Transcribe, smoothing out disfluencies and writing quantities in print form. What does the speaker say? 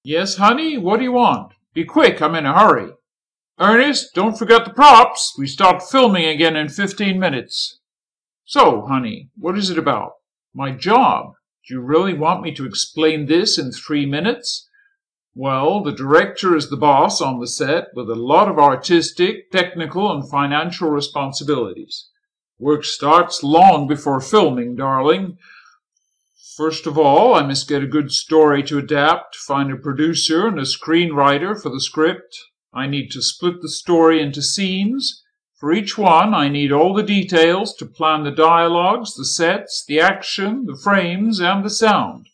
Yes, honey, what do you want? Be quick, I'm in a hurry. Ernest, don't forget the props. We start filming again in 15 minutes. So, honey, what is it about? My job. Do you really want me to explain this in 3 minutes? Well, the director is the boss on the set with a lot of artistic, technical, and financial responsibilities. Work starts long before filming, darling. First of all, I must get a good story to adapt, find a producer and a screenwriter for the script. I need to split the story into scenes. For each one, I need all the details to plan the dialogues, the sets, the action, the frames, and the sound.